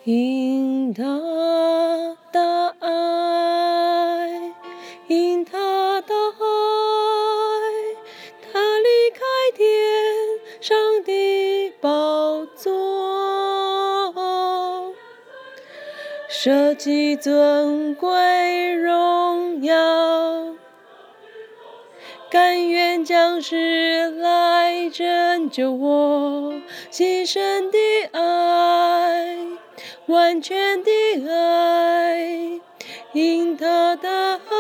因他的爱，因他的爱，他离开天上的宝座，舍弃尊贵荣耀，甘愿降世来拯救我，牺牲的爱，完全的爱，因他的爱。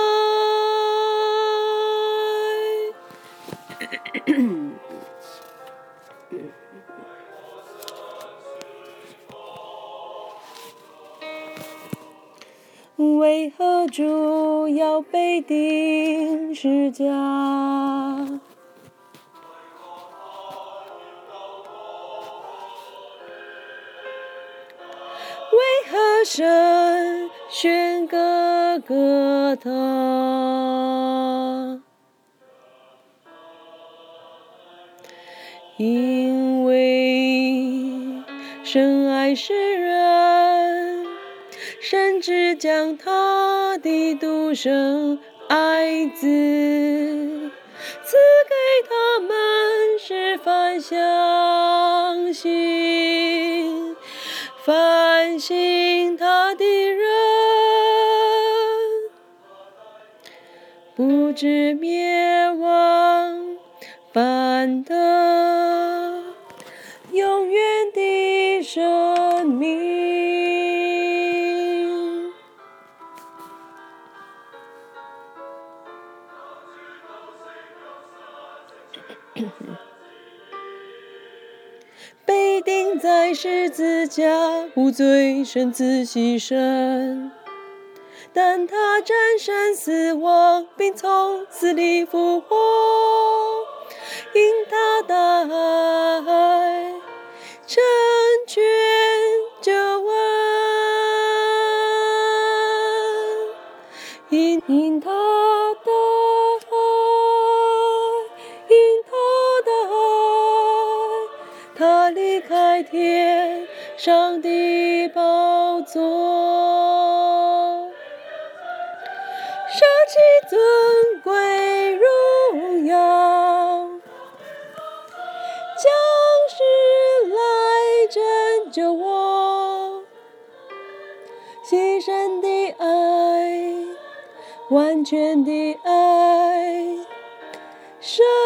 为何主要被钉十架？为何神选哥哥他？因为神爱世人，甚至将他的独生爱子赐给他们，使凡相信他的人，不至灭亡，反得永远的生命。被钉在十字架，无罪身自牺牲，但他战胜死亡，并从死里复活，因他的爱成全救恩，因他的爱，因他的爱，他离开天上的宝座，舍弃尊贵荣耀，降世来拯救我，牺牲的爱，完全的爱。